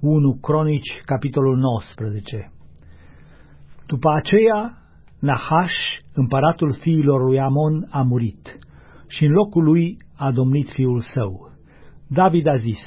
1 Cronici, capitolul 19. După aceea, Nahaș, împăratul fiilor lui Amon, a murit și în locul lui a domnit fiul său. David a zis: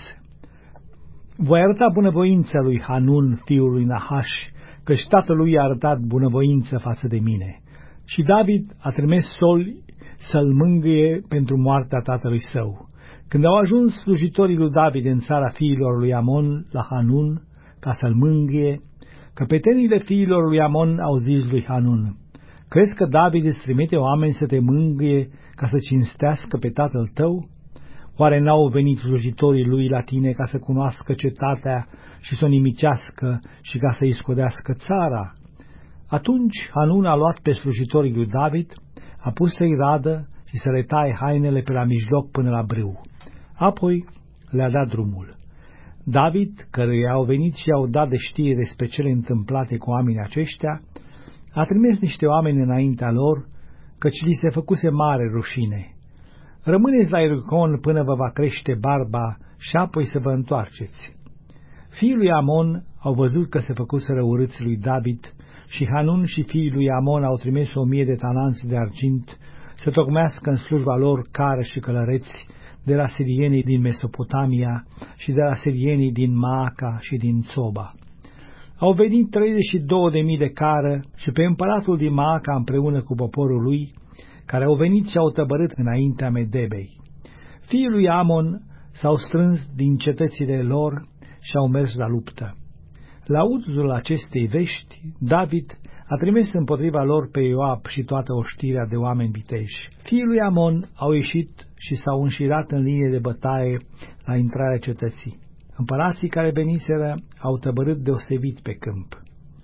voi arăta bunăvoință lui Hanun, fiul lui Nahaș, căci tatălui i-a arătat bunăvoință față de mine. Și David a trimis soli să-l mângâie pentru moartea tatălui său. Când au ajuns slujitorii lui David în țara fiilor lui Amon la Hanun ca să-l mângâie, căpetenile fiilor lui Amon au zis lui Hanun: crezi că David îți trimite oameni să te mângâie ca să cinstească pe tatăl tău? Oare n-au venit slujitorii lui la tine ca să cunoască cetatea și să o nimicească și ca să-i scodească țara? Atunci Hanun a luat pe slujitorii lui David, a pus să-i radă și să le taie hainele pe la mijloc până la brâu. Apoi le-a dat drumul. David, căruia au venit și i-au dat de știre despre cele întâmplate cu oamenii aceștia, a trimis niște oameni înaintea lor, căci li se făcuse mare rușine. Rămâneți la Iericon până vă va crește barba și apoi să vă întoarceți. Fiii lui Amon au văzut că se făcuseră urâți lui David și Hanun și fiii lui Amon au trimis 1000 de talanți de argint să tocmească în slujba lor care și călăreți de la sirienii din Mesopotamia și de la sirienii din Maaca și din Țoba. Au venit 32.000 de cară și pe împăratul din Maaca împreună cu poporul lui, care au venit și au tăbărât înaintea Medebei. Fiii lui Amon s-au strâns din cetățile lor și au mers la luptă. La auzul acestei vești, David a trimis împotriva lor pe Ioab și toată oștirea de oameni viteji. Fiii lui Amon au ieșit și s-au înșirat în linie de bătaie la intrarea cetății. Împărații care veniseră au tăbărât deosebit pe câmp.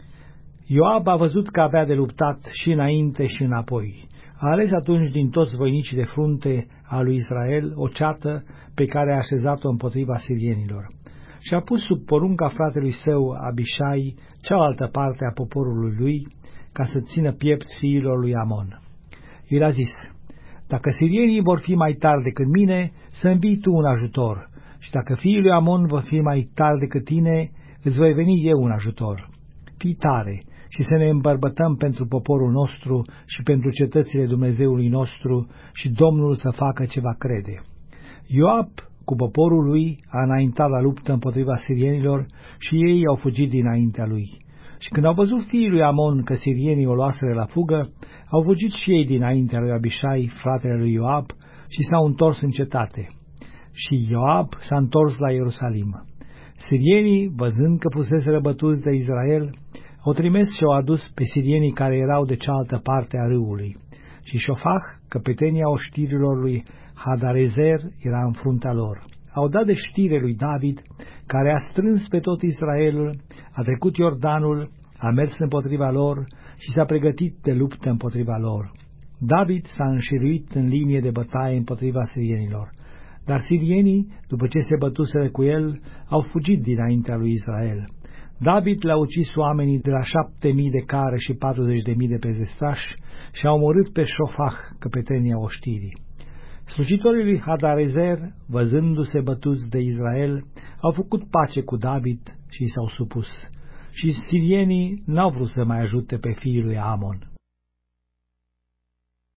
Ioab a văzut că avea de luptat și înainte și înapoi. A ales atunci din toți voinicii de frunte a lui Israel o ceată pe care a așezat-o împotriva sirienilor. Și a pus sub porunca fratelui său Abishai cealaltă parte a poporului lui, ca să țină piept fiilor lui Amon. El a zis: dacă sirienii vor fi mai tari decât mine, să învii tu un ajutor, și dacă fiii lui Amon vor fi mai tari decât tine, îți voi veni eu un ajutor. Fii tare și să ne îmbărbătăm pentru poporul nostru și pentru cetățile Dumnezeului nostru, și Domnul să facă ce va crede. Ioab cu poporul lui a înaintat la luptă împotriva sirienilor și ei au fugit dinaintea lui. Și când au văzut fiii lui Amon că sirienii o luaseră la fugă, au fugit și ei dinaintea lui Abishai, fratele lui Ioab, și s-au întors în cetate. Și Ioab s-a întors la Ierusalim. Sirienii, văzând că fuseseră bătuți de Israel, au trimis și au adus pe sirienii care erau de cealaltă parte a râului. Și Șofach, căpetenia oștirilor lui Hadarezer, era în fruntea lor. Au dat de știre lui David, care a strâns pe tot Israelul, a trecut Iordanul, a mers împotriva lor și s-a pregătit de luptă împotriva lor. David s-a înșiruit în linie de bătaie împotriva sirienilor, dar sirienii, după ce se bătuseră cu el, au fugit dinaintea lui Israel. David le-a ucis oamenii de la 7.000 de care și 40.000 de pezestrași și au omorât pe Șofach, căpetenia oștirii. Slujitorii lui Hadarezer, văzându-se bătuți de Israel, au făcut pace cu David și i s-au supus. Și sirienii n-au vrut să mai ajute pe fiii lui Amon.